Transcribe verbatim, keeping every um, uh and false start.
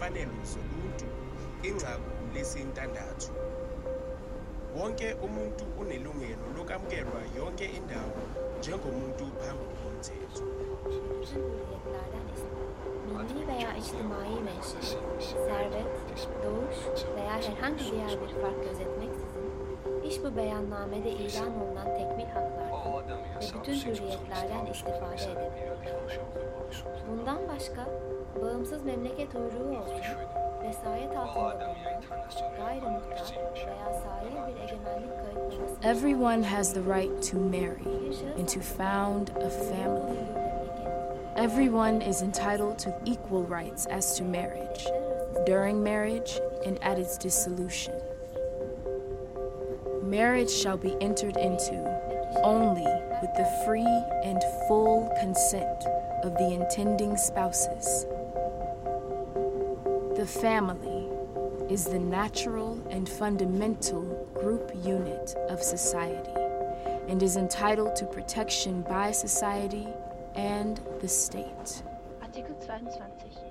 nezimfanelo zoluntu inqaku lesintandathu. Wonke umuntu unelungelo lokwamkelwa yonke indawo njengomuntu phambi komthetho. Milli veya içtimai menşe, servet, doğuş veya herhangi diğer bir fark gözetmeksizin, iş bu beyannamede ilan olunan tekmil haklardan ve bütün hürriyetlerden istifade edebilir. Bundan başka, bağımsız memleket uyruğu olsun, vesayet altında bulunan, gayrimuhtar veya sair bir egemenlik kayıtlaması... Everyone has the right to marry and to found a family. Everyone is entitled to equal rights as to marriage, during marriage and at its dissolution. Marriage shall be entered into only with the free and full consent of the intending spouses. The family is the natural and fundamental group unit of society and is entitled to protection by society and the state. Artikel zweiundzwanzig.